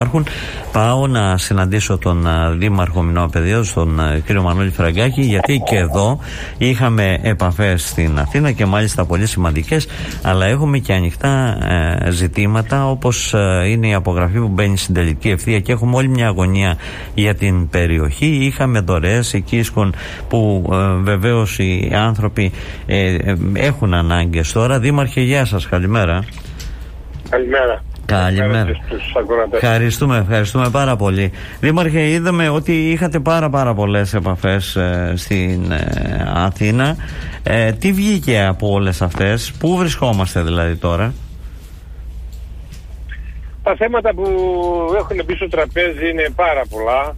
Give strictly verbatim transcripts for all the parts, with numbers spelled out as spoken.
Πάω να συναντήσω τον Δήμαρχο Μινώπαιδείας, τον κύριο Μανώλη Φραγκάκη, γιατί και εδώ είχαμε επαφές στην Αθήνα και μάλιστα πολύ σημαντικές, αλλά έχουμε και ανοιχτά ε, ζητήματα, όπως ε, είναι η απογραφή που μπαίνει στην τελική ευθεία και έχουμε όλη μια αγωνία για την περιοχή. Είχαμε δωρεές εκεί που ε, βεβαίως οι άνθρωποι ε, ε, έχουν ανάγκες τώρα. Δήμαρχε, γεια σας, καλημέρα. Καλημέρα. Καλημέρα. Ευχαριστούμε, ευχαριστούμε πάρα πολύ. Δήμαρχε, είδαμε ότι είχατε πάρα πάρα πολλές επαφές ε, στην ε, Αθήνα. Ε, τι βγήκε από όλες αυτές, πού βρισκόμαστε δηλαδή τώρα? Τα θέματα που έχουν μπει στο τραπέζι είναι πάρα πολλά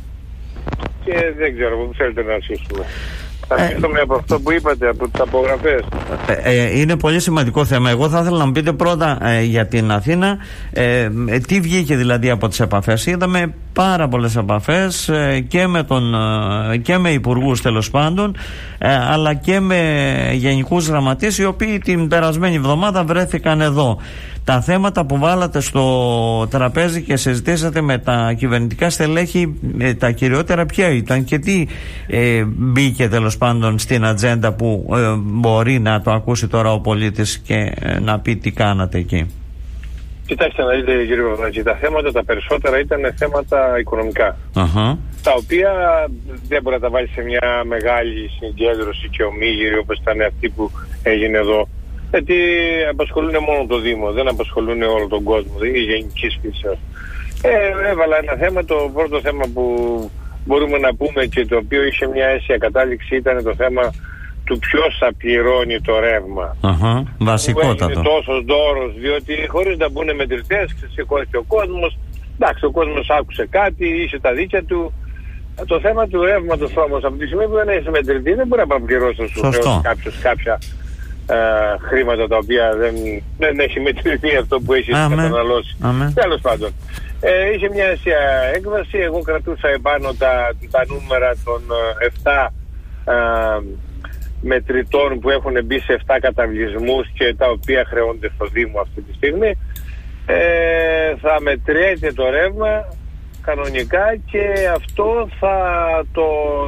και δεν ξέρω πού θέλετε να αρχίσουμε. Θα αρχίσουμε από αυτό που είπατε, από τις απογραφές. Ε, είναι πολύ σημαντικό θέμα. Εγώ θα ήθελα να μου πείτε πρώτα ε, για την Αθήνα, ε, ε, τι βγήκε δηλαδή από τις επαφές. Είδαμε πάρα πολλές επαφές ε, και, με τον, ε, και με υπουργούς τέλος πάντων, ε, αλλά και με γενικούς γραμματείς, οι οποίοι την περασμένη εβδομάδα βρέθηκαν εδώ. Τα θέματα που βάλατε στο τραπέζι και συζητήσατε με τα κυβερνητικά στελέχη, ε, τα κυριότερα ποια ήταν και τι ε, μπήκε τέλος πάντων στην ατζέντα που ε, μπορεί να το ακούσει τώρα ο πολίτης και ε, να πει τι κάνατε εκεί? Κοιτάξτε να δείτε, κύριε Παπαδάκη, τα θέματα τα περισσότερα ήταν θέματα οικονομικά, uh-huh. τα οποία δεν μπορεί να τα βάλει σε μια μεγάλη συγκέντρωση και ομίγυρη όπως ήταν αυτή που έγινε εδώ. Γιατί απασχολούν μόνο το Δήμο, δεν απασχολούν όλο τον κόσμο, δεν είναι γενικής φύσεως. Ε, έβαλα ένα θέμα, το πρώτο θέμα που μπορούμε να πούμε και το οποίο είχε μια αίσια κατάληξη ήταν το θέμα του ποιος θα πληρώνει το ρεύμα. Uh-huh. Βασικότατο. Είναι τόσος δώρος, διότι χωρίς να μπουν μετρητές, ξεσηκώθηκε ο κόσμος. Εντάξει, ο κόσμος άκουσε κάτι, είχε τα δίκια του. Το θέμα του ρεύματος όμως, από τη στιγμή που δεν έχει μετρητή, δεν μπορεί να πληρώσει κάποιος κάποια ε, χρήματα τα οποία δεν, δεν έχει μετρηθεί αυτό που έχει καταναλώσει. Τέλος πάντων. Ε, είχε μια αίσια έκβαση. Εγώ κρατούσα επάνω τα, τα νούμερα των επτά ε, μετρητών που έχουν μπει σε επτά καταβλισμούς και τα οποία χρεώνται στο Δήμο αυτή τη στιγμή. Ε, θα μετριέται το ρεύμα κανονικά και αυτό θα το,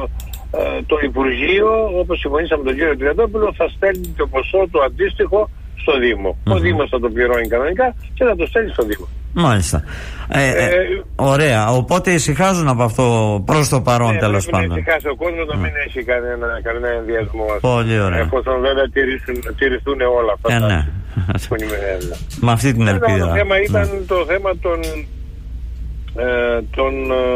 ε, το Υπουργείο, όπως συμφωνήσαμε με τον κύριο Τριαντόπουλο, θα στέλνει το ποσό το αντίστοιχο στο Δήμο. Mm-hmm. Ο Δήμος θα το πληρώνει κανονικά και θα το στέλνει στο Δήμο. Μάλιστα. Ε, ε, ε, ωραία. Οπότε ησυχάζουν από αυτό προς το παρόν, ε, τέλος πάντων. Να ησυχάσει ο κόσμος, να μην mm. έχει κανένα, κανένα ενδιασμό. Πολύ ωραία. Εφόσον βέβαια τηρηθούν, τηρηθούν όλα αυτά. Ε, ναι. Με αυτή την ελπίδα. Το θέμα ήταν ναι. το θέμα των, ε, των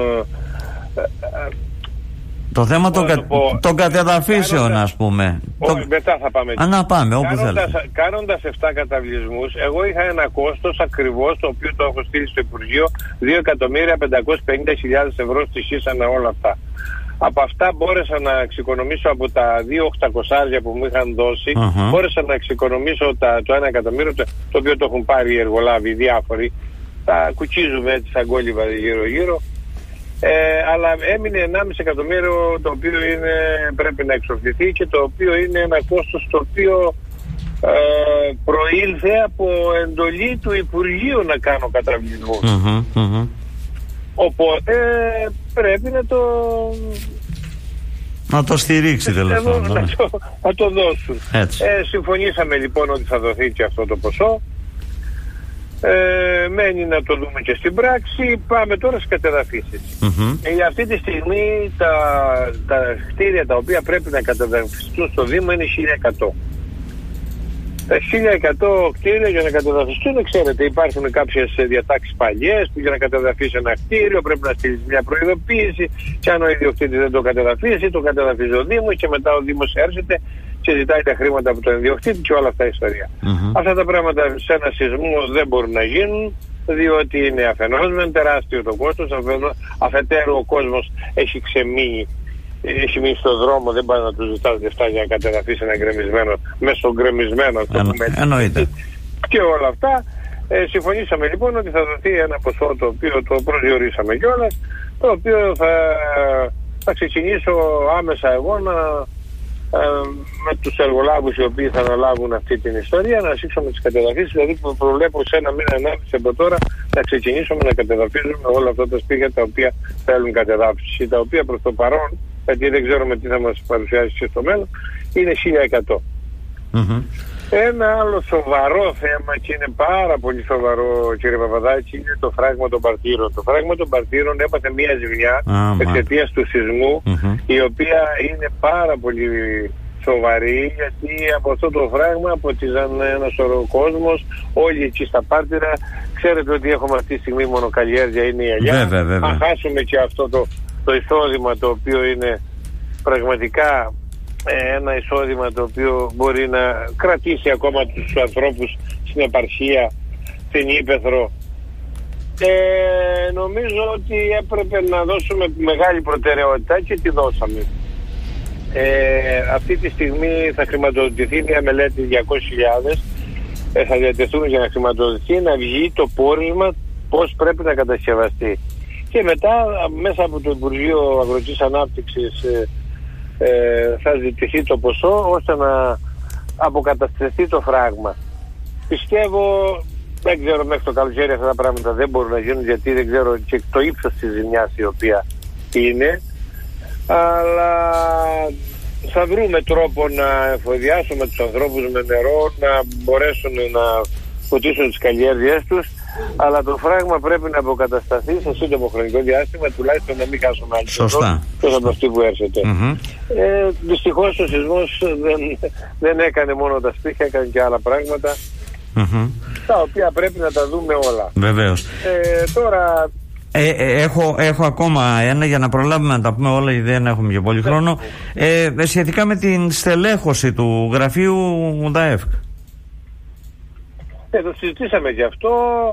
ε, ε, το θέμα των, κα... το κατεδαφίσεων, κάνοντας, ας πούμε. Όχι, το... μετά θα πάμε. Α, να πάμε, όπου κάνοντας, θέλετε. Κάνοντας επτά καταβλισμούς, εγώ είχα ένα κόστος ακριβώς, το οποίο το έχω στείλει στο Υπουργείο, δύο εκατομμύρια πεντακόσιες πενήντα χιλιάδες ευρώ στοιχήσανε όλα αυτά. Από αυτά μπόρεσα να εξοικονομήσω από τα δύο χιλιάδες οκτακόσια που μου είχαν δώσει, uh-huh. μπόρεσα να εξοικονομήσω τα, το ένα εκατομμύριο, το, το οποίο το έχουν πάρει οι εργολάβοι διάφοροι. Τα κουτσίζουμε έτσι σαν κόλληβα γύρω-γύρω. Ε, αλλά έμεινε ενάμιση εκατομμύριο, το οποίο είναι, πρέπει να εξοφληθεί και το οποίο είναι ένα κόστος το οποίο ε, προήλθε από εντολή του Υπουργείου να κάνω καταβλισμούς. Mm-hmm, mm-hmm. Οπότε πρέπει να το να το στηρίξει τέλος πάντων. Να, το, να το δώσουν. Ε, συμφωνήσαμε λοιπόν ότι θα δοθεί και αυτό το ποσό. Ε, μένει να το δούμε και στην πράξη. Πάμε τώρα στις κατεδαφίσεις. Mm-hmm. Ε, αυτή τη στιγμή τα, τα κτίρια τα οποία πρέπει να κατεδαφιστούν στο Δήμο είναι χίλια εκατό. Τα χίλια εκατό κτίρια για να κατεδαφιστούν, ξέρετε, υπάρχουν κάποιες διατάξεις παλιές που για να κατεδαφίσει ένα κτίριο πρέπει να στείλει μια προειδοποίηση και αν ο ιδιοκτήτης δεν το κατεδαφίσει, το κατεδαφίζει ο Δήμος και μετά ο Δήμος έρχεται και ζητάει τα χρήματα από τον ιδιοκτήτη και όλα αυτά η ιστορία. Mm-hmm. Αυτά τα πράγματα σε ένα σεισμό δεν μπορούν να γίνουν, διότι είναι αφενός με τεράστιο το κόστος, αφετέρου ο κόσμος έχει ξεμείνει, έχει μείνει στον δρόμο, δεν πάει να του ζητάς λεφτά για να κατεδαφίσει ένα γκρεμισμένο, μέσω γκρεμισμένο, εννοείται. Και όλα αυτά. Ε, συμφωνήσαμε λοιπόν ότι θα δοθεί ένα ποσό το οποίο το προσδιορίσαμε κιόλας, το οποίο θα, θα ξεκινήσω άμεσα εγώ να με τους εργολάβους οι οποίοι θα αναλάβουν αυτή την ιστορία να σήξουμε τις κατεδαφίσεις. Δηλαδή προβλέπω σε ένα μήνα ενάμιση από τώρα να ξεκινήσουμε να κατεδαφίζουμε όλα αυτά τα σπίτια τα οποία θέλουν κατεδάφιση, τα οποία προς το παρόν, γιατί δεν ξέρουμε τι θα μας παρουσιάσει και στο μέλλον, είναι χίλια εκατό. Mm-hmm. Ένα άλλο σοβαρό θέμα, και είναι πάρα πολύ σοβαρό, κύριε Παπαδάκη, είναι το φράγμα των παρτήρων. Το φράγμα των παρτήρων έπαθε μία ζημιά ah, εξαιτίας του σεισμού, mm-hmm. η οποία είναι πάρα πολύ σοβαρή, γιατί από αυτό το φράγμα ποτίζαν ένα σωρό κόσμος, όλοι εκεί στα πάρτυρα. Ξέρετε ότι έχουμε αυτή τη στιγμή μονοκαλλιέργεια, είναι η ελιά. Βέβαια, βέβαια. Αν χάσουμε και αυτό το, το εισόδημα, το οποίο είναι πραγματικά ένα εισόδημα το οποίο μπορεί να κρατήσει ακόμα τους ανθρώπους στην επαρχία, στην Ύπαιθρο, ε, νομίζω ότι έπρεπε να δώσουμε μεγάλη προτεραιότητα και τη δώσαμε. Ε, αυτή τη στιγμή θα χρηματοδοτηθεί μια μελέτη διακόσιες χιλιάδες, ε, θα διατεθούν για να χρηματοδοτηθεί, να βγει το πόρισμα πώς πρέπει να κατασκευαστεί, και μετά μέσα από το Υπουργείο Αγροτικής Ανάπτυξης ε, Ε, θα ζητηθεί το ποσό ώστε να αποκατασταθεί το φράγμα. Πιστεύω, δεν ξέρω, μέχρι το καλοκαίρι αυτά τα πράγματα δεν μπορούν να γίνουν, γιατί δεν ξέρω και το ύψος της ζημιάς η οποία είναι, αλλά θα βρούμε τρόπο να εφοδιάσουμε τους ανθρώπους με νερό, να μπορέσουν να φωτίσουν τις καλλιέργειές τους, αλλά το φράγμα πρέπει να αποκατασταθεί σε σύντομο χρονικό διάστημα, τουλάχιστον να μην χάσουμε άλλη σωστά. Τόσο από αυτή που έρχεται. Mm-hmm. Ε, δυστυχώς ο σεισμός δεν, δεν έκανε μόνο τα σπίτια, έκανε και άλλα πράγματα, mm-hmm. τα οποία πρέπει να τα δούμε όλα. Βεβαίως. Ε, τώρα... Ε, ε, έχω, έχω ακόμα ένα για να προλάβουμε να τα πούμε όλα, γιατί δεν έχουμε και πολύ χρόνο. Ε, σχετικά με την στελέχωση του γραφείου ΔΑΕΦΚ. Ε, το συζητήσαμε και αυτό.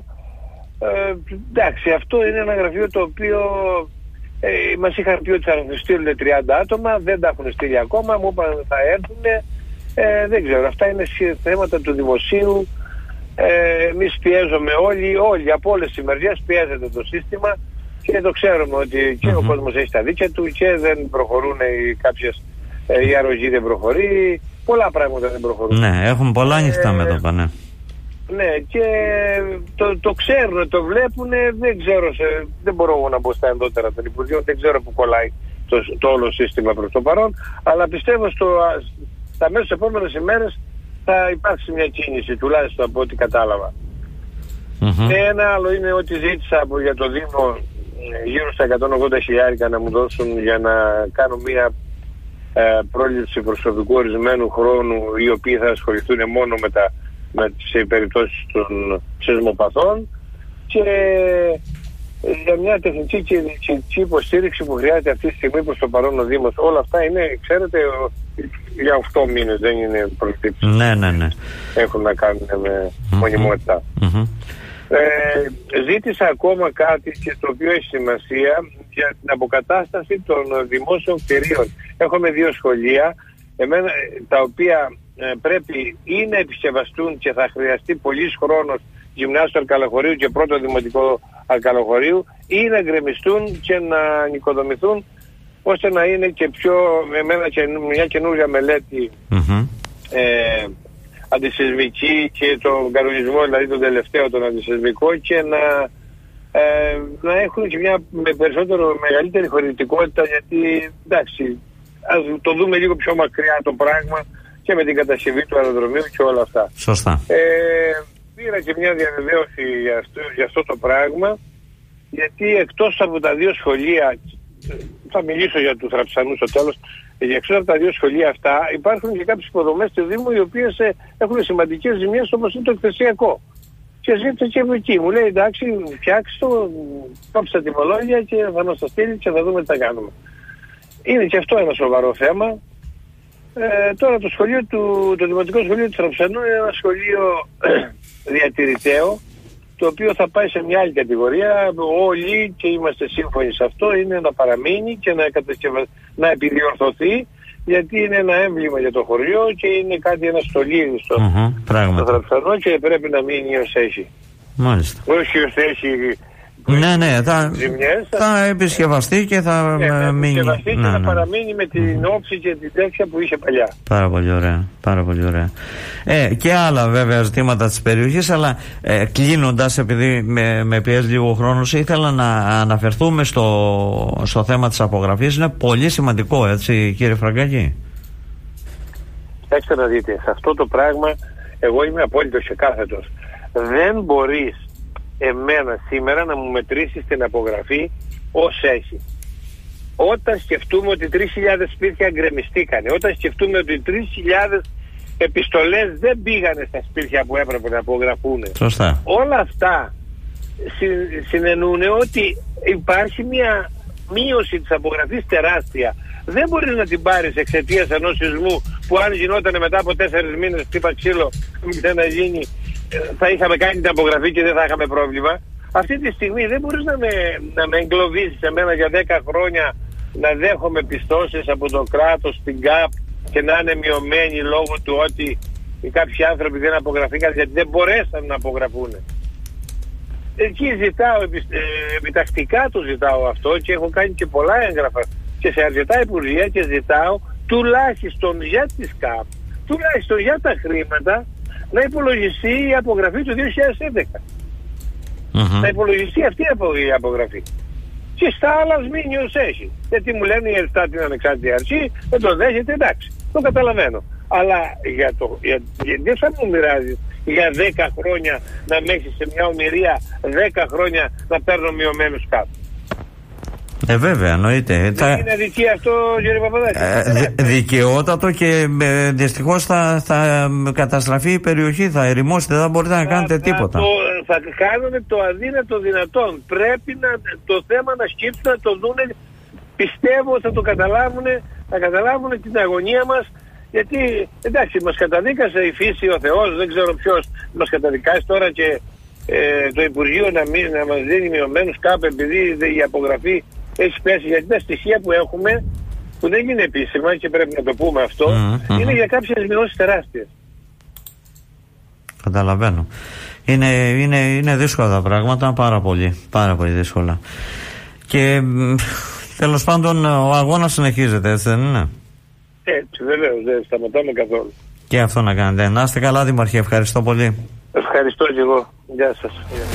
Ε, εντάξει, αυτό είναι ένα γραφείο το οποίο ε, μας είχαν πει ότι θα στείλουν τριάντα άτομα, δεν τα έχουν στείλει ακόμα, μου είπαν θα έρθουν. Ε, δεν ξέρω, αυτά είναι θέματα του δημοσίου. Ε, εμείς πιέζουμε όλοι, όλοι από όλες τις μεριές πιέζεται το σύστημα, και το ξέρουμε ότι και mm-hmm. ο κόσμος έχει τα δίκαια του και δεν προχωρούν οι κάποιες, ε, η αρρωγή δεν προχωρεί, πολλά πράγματα δεν προχωρούν. Ναι, έχουν πολλά ανοιχτά ε, μέτωπα, ναι. Ναι, και το, το ξέρουν, το βλέπουν, δεν ξέρω, σε, δεν μπορώ εγώ να μπω στα ενδότερα των Υπουργείων, δεν ξέρω που κολλάει το, το όλο σύστημα προς το παρόν, αλλά πιστεύω στο, στα μέσα στις επόμενες ημέρες θα υπάρξει μια κίνηση, τουλάχιστον από ό,τι κατάλαβα. Mm-hmm. Ένα άλλο είναι ότι ζήτησα από, για το Δήμο γύρω στα εκατόν ογδόντα χιλιάρικα να μου δώσουν για να κάνω μια ε, πρόληψη προσωπικού ορισμένου χρόνου, οι οποίοι θα ασχοληθούν μόνο με τα με τις περιπτώσεις των σεισμοπαθών, και για μια τεχνική και διοικητική υποστήριξη που χρειάζεται αυτή τη στιγμή προς το παρόν ο Δήμος. Όλα αυτά είναι, ξέρετε, για οκτώ μήνες, δεν είναι προσθήκη. Ναι, ναι, ναι. Έχουν να κάνουν με mm-hmm. μονιμότητα. Mm-hmm. Ε, ζήτησα ακόμα κάτι, και το οποίο έχει σημασία, για την αποκατάσταση των δημόσιων κτηρίων. Έχουμε δύο σχολεία, εμένα, τα οποία ε, πρέπει ή να επισκευαστούν και θα χρειαστεί πολύς χρόνος, γυμνάσιο Αρκαλοχωρίου και πρώτο δημοτικό Αρκαλοχωρίου, ή να γκρεμιστούν και να νοικοδομηθούν, ώστε να είναι και πιο, με εμένα, και μια καινούργια μελέτη mm-hmm. ε, αντισυσμική, και τον κανονισμό, δηλαδή τον τελευταίο, τον αντισυσμικό, και να, ε, να έχουν και μια με περισσότερο μεγαλύτερη χωρητικότητα, γιατί εντάξει, ας το δούμε λίγο πιο μακριά το πράγμα, και με την κατασκευή του αεροδρομίου και όλα αυτά. Σωστά. Ε, πήρα και μια διαβεβαίωση για αυτό, για αυτό το πράγμα, γιατί εκτός από τα δύο σχολεία, θα μιλήσω για τους Θραψανούς στο τέλος, εκτός από τα δύο σχολεία αυτά υπάρχουν και κάποιες υποδομές του Δήμου, οι οποίες έχουν σημαντικές ζημίες, όπως είναι το εκθεσιακό. Και ζήτησε και εκεί, μου λέει εντάξει, φτιάξτε το, κόψτε τα τιμολόγια και θα μας το στείλει και θα δούμε τι θα κάνουμε. Είναι και αυτό ένα σοβαρό θέμα. Ε, τώρα το σχολείο του, το Δημοτικό Σχολείο του Θραψανού είναι ένα σχολείο διατηρηταίο, το οποίο θα πάει σε μια άλλη κατηγορία. Όλοι, και είμαστε σύμφωνοι σε αυτό, είναι να παραμείνει και να, κατασκευα... να επιδιορθωθεί, γιατί είναι ένα έμβλημα για το χωριό και είναι κάτι, ένα στολίδι στο, mm-hmm, στο Θραψανό, και πρέπει να μείνει ως έχει. Μάλιστα. Όχι ως έχει ναι, ναι, θα, ζημιές, θα, θα επισκευαστεί και θα ναι, θα μείνει. επισκευαστεί και ναι, θα ναι. παραμείνει με την mm. όψη και την τέτοια που είχε παλιά. Πάρα πολύ ωραία, πάρα πολύ ωραία. Ε, και άλλα βέβαια ζητήματα της περιοχής, αλλά ε, κλείνοντας, επειδή με, με πιέζει λίγο χρόνος, ήθελα να αναφερθούμε στο, στο θέμα της απογραφής. Είναι πολύ σημαντικό, έτσι κύριε Φραγκάκη? Κοιτάξτε να δείτε, σε αυτό το πράγμα εγώ είμαι απόλυτος και κάθετος. Δεν μπορείς εμένα σήμερα να μου μετρήσεις την απογραφή ως έχει. Όταν σκεφτούμε ότι τρεις χιλιάδες σπίτια γκρεμιστήκανε, όταν σκεφτούμε ότι τρεις χιλιάδες επιστολές δεν πήγανε στα σπίτια που έπρεπε να απογραφούν, σωστά, όλα αυτά συ, συνεννοούν ότι υπάρχει μια μείωση της απογραφής τεράστια. Δεν μπορείς να την πάρεις εξαιτίας ενός σεισμού που αν γινόταν μετά από τέσσερις μήνες χτύπα ξύλο να γίνει, θα είχαμε κάνει την απογραφή και δεν θα είχαμε πρόβλημα. Αυτή τη στιγμή δεν μπορείς να με, να με εγκλωβίσεις εμένα για δέκα χρόνια να δέχομαι πιστώσεις από το κράτος στην ΚΑΠ και να είναι μειωμένοι λόγω του ότι οι κάποιοι άνθρωποι δεν απογραφήκαν γιατί δεν μπορέσαν να απογραφούν. Εκεί ζητάω, επιτακτικά το ζητάω αυτό και έχω κάνει και πολλά έγγραφα και σε αρκετά υπουργεία και ζητάω τουλάχιστον για τις ΚΑΠ, τουλάχιστον για τα χρήματα να υπολογιστεί η απογραφή του δύο χιλιάδες έντεκα. Mm-hmm. Να υπολογιστεί αυτή η απογραφή. Και στα άλλα μείνει ως έχει. Γιατί μου λένε η ΕΡΤΑ την ανεξάρτητη αρχή, δεν το δέχεται, εντάξει, το καταλαβαίνω. Αλλά για το, για, για, δεν θα μου μοιράζει για δέκα χρόνια να με έχεις σε μια ομηρία δέκα χρόνια να παίρνω μειωμένους κάτω. Ε, βέβαια, εννοείται. Δεν τα... είναι δική αυτό, κύριε Παπαδάκη. Ε, δε, δικαιότατο και ε, δυστυχώς θα, θα καταστραφεί η περιοχή, θα ερημώσει, δεν θα μπορείτε να θα, κάνετε τίποτα. Θα, το, θα κάνουμε το αδύνατο δυνατόν. Πρέπει να, το θέμα να σκύψουν, να το δούνε. Πιστεύω θα το καταλάβουν, θα καταλάβουν την αγωνία μας. Γιατί εντάξει, μας καταδίκασε η φύση, ο Θεός, δεν ξέρω ποιος μας καταδικάσει τώρα και ε, το Υπουργείο να, μην, να μας δίνει μειωμένους κάπου επειδή η απογραφή έχει πέσει. Γιατί τα στοιχεία που έχουμε, που δεν είναι επίσημα και πρέπει να το πούμε αυτό, mm-hmm. είναι για κάποιες μειώσεις τεράστιες. Καταλαβαίνω. Είναι, είναι, είναι δύσκολα τα πράγματα, πάρα πολύ, πάρα πολύ δύσκολα. Και τέλος πάντων ο αγώνας συνεχίζεται, έτσι δεν είναι? Έτσι, βεβαίως, δεν σταματάμε καθόλου. Και αυτό να κάνετε. Να είστε καλά, Δήμαρχε, ευχαριστώ πολύ. Ευχαριστώ και εγώ. Γεια σας.